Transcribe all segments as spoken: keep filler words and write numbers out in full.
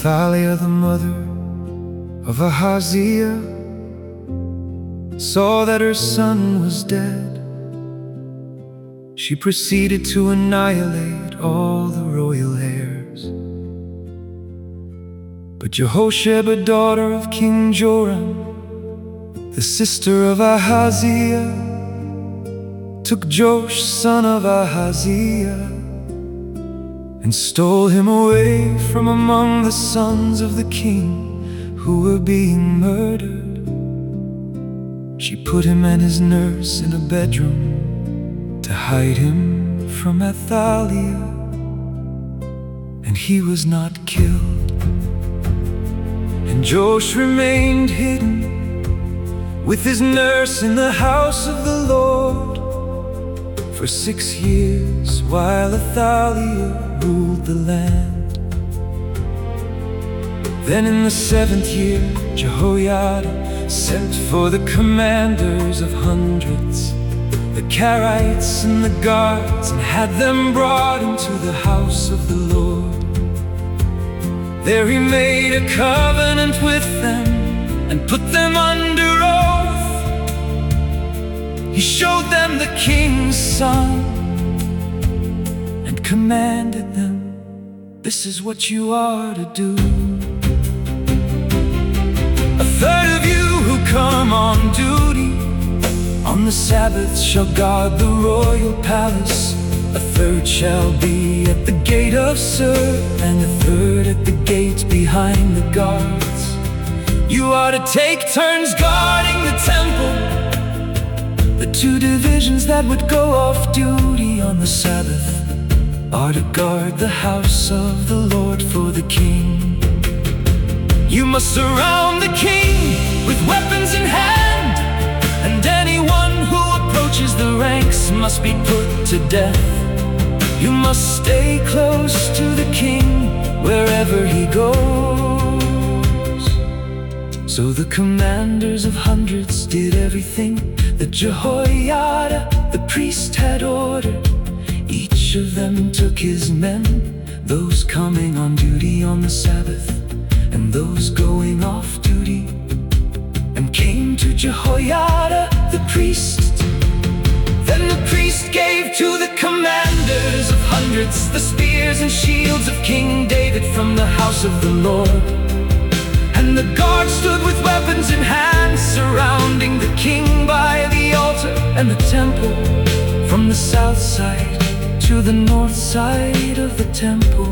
Athaliah, the mother of Ahaziah, saw that her son was dead, she proceeded to annihilate all the royal heirs. But Jehosheba, daughter of King Joram, the sister of Ahaziah, took Joash, son of Ahaziah, and stole him away from among the sons of the king who were being murdered. She put him and his nurse in a bedroom to hide him from Athaliah, and he was not killed. And Joash remained hidden with his nurse in the house of the Lord for six years, while Athaliah ruled the land. Then in the seventh year, Jehoiada sent for the commanders of hundreds, the Carites and the guards, and had them brought into the house of the Lord. There he made a covenant with them and put them under oath. He showed them the king's son and commanded them, "This is what you are to do. A third of you who come on duty on the Sabbath shall guard the royal palace. A third shall be at the gate of Sur, and a third at the gates behind the guards. You are to take turns guarding the temple. The two divisions that would go off duty on the Sabbath are to guard the house of the Lord for the king. You must surround the king with weapons in hand, and anyone who approaches the ranks must be put to death. You must stay close to the king wherever he goes." So the commanders of hundreds did everything that Jehoiada the priest had ordered. Each of them took his men, those coming on duty on the Sabbath and those going off duty, and came to Jehoiada the priest. Then the priest gave to the commanders of hundreds the spears and shields of King David from the house of the Lord. And the guards stood with weapons in hand, surrounding the king by the altar and the temple, from the south side to the north side of the temple.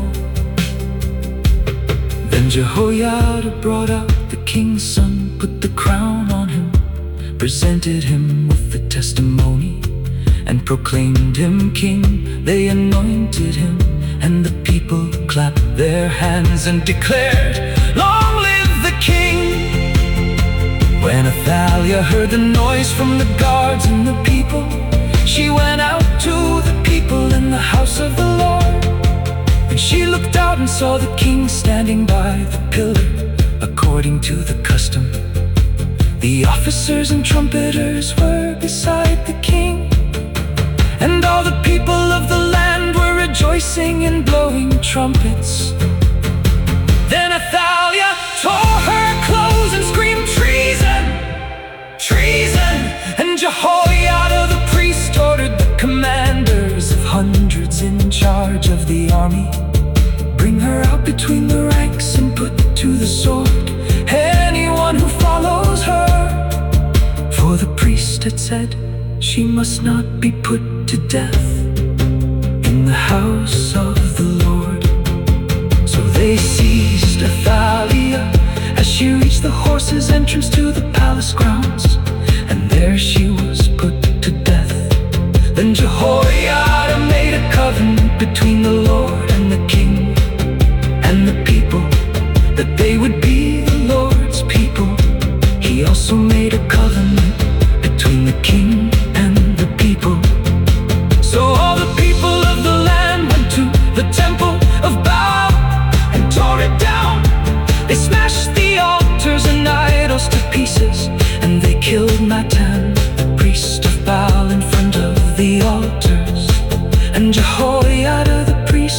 Then Jehoiada brought out the king's son, put the crown on him, presented him with the testimony, and proclaimed him king. They anointed him, and the people clapped their hands and declared, "Long live the king!" When Athaliah heard the noise from the guards and the people, she went out to the people in the house of the Lord. And she looked out and saw the king standing by the pillar, according to the custom. The officers and trumpeters were beside the king, and all the people of the land were rejoicing and blowing trumpets. Then Athaliah tore her clothes and screamed, "Treason! Treason!" And Jehoiada the priest ordered the commanders of hundreds in charge of the army, "Bring her out between the ranks and put to the sword anyone who follows her." For the priest had said, "She must not be put to death in the house of the Lord." So they seized Athaliah as she reached the horses' entrance to the palace grounds, and there she was put to death. Then Jehoiada made a covenant between the Lord and the king and the people, that they would be the Lord's people. He also made a covenant between the king and the people. So all the people of the land went to the temple of Baal and tore it down. They smashed the altars and idols to pieces, and they killed Mattan, the priest of Baal, in front of the altars. And Jehoiada the priest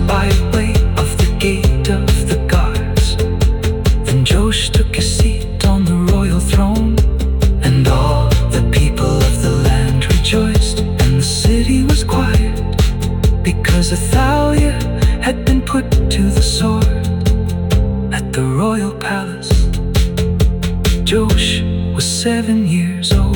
by way of the gate of the guards. Then Joash took his seat on the royal throne, and all the people of the land rejoiced, and the city was quiet, because Athaliah had been put to the sword at the royal palace. Joash was seven years old.